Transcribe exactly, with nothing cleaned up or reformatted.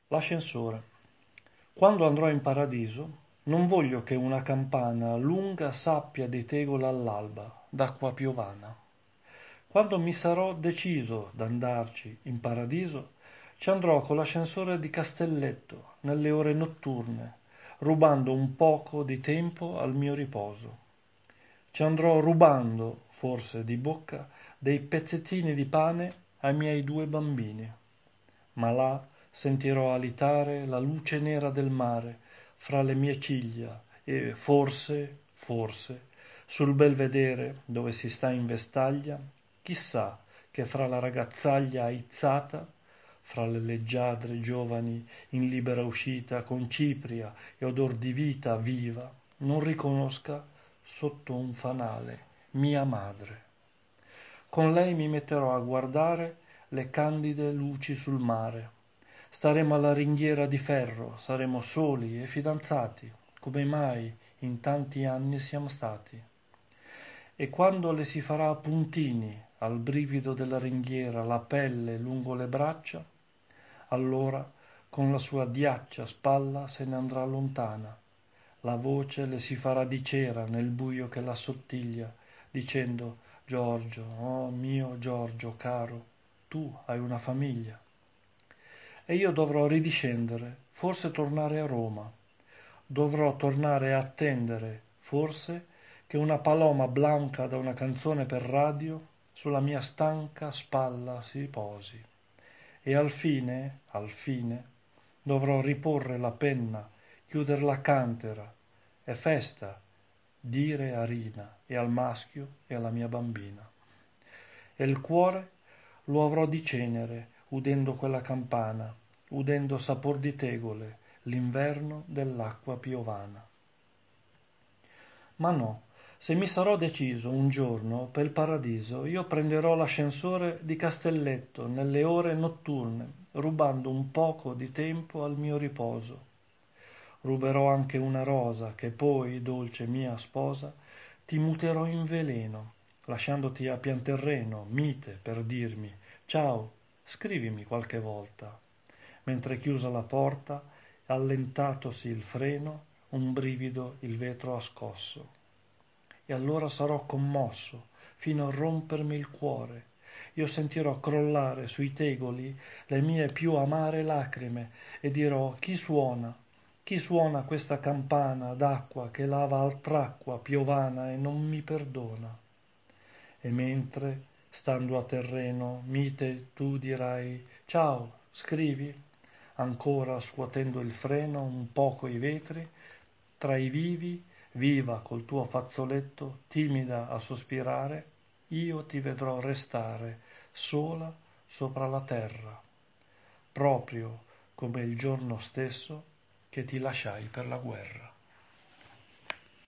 L'ascensore. Quando andrò in paradiso, non voglio che una campana lunga sappia di tegola all'alba, d'acqua piovana. Quando mi sarò deciso d'andarci in paradiso, ci andrò con l'ascensore di Castelletto, nelle ore notturne, rubando un poco di tempo al mio riposo. Ci andrò rubando, forse di bocca, dei pezzettini di pane ai miei due bambini. Ma là sentirò alitare la luce nera del mare fra le mie ciglia e forse, forse, sul belvedere dove si sta in vestaglia, chissà che fra la ragazzaglia aizzata, fra le leggiadre giovani in libera uscita con cipria e odor di vita viva, non riconosca sotto un fanale mia madre. Con lei mi metterò a guardare le candide luci sul mare. Staremo alla ringhiera di ferro, saremo soli e fidanzati, come mai in tanti anni siamo stati. E quando le si farà a puntini, al brivido della ringhiera, la pelle lungo le braccia, allora con la sua diaccia spalla se ne andrà lontana. La voce le si farà di cera nel buio che l'assottiglia, dicendo: Giorgio, oh mio Giorgio caro, tu hai una famiglia. E io dovrò ridiscendere, forse tornare a Roma. Dovrò tornare a attendere, forse, che una paloma blanca da una canzone per radio sulla mia stanca spalla si posi. E al fine, al fine, dovrò riporre la penna, chiuder la cantera, e festa, dire a Rina e al maschio e alla mia bambina. E il cuore lo avrò di cenere, udendo quella campana, udendo sapor di tegole, l'inverno dell'acqua piovana. Ma no, se mi sarò deciso un giorno pel paradiso, io prenderò l'ascensore di Castelletto nelle ore notturne, rubando un poco di tempo al mio riposo. Ruberò anche una rosa che poi, dolce mia sposa, ti muterò in veleno, lasciandoti a pian terreno, mite, per dirmi ciao, scrivimi qualche volta. Mentre chiusa la porta, allentatosi il freno, un brivido il vetro ha scosso. E allora sarò commosso, fino a rompermi il cuore. Io sentirò crollare sui tegoli le mie più amare lacrime e dirò: chi suona? Chi suona questa campana d'acqua che lava altr'acqua piovana e non mi perdona? E mentre, stando a terreno, mite tu dirai: ciao, scrivi? Ancora scuotendo il freno un poco i vetri, tra i vivi, viva col tuo fazzoletto, timida a sospirare, io ti vedrò restare sola sopra la terra, proprio come il giorno stesso che ti lasciai per la guerra.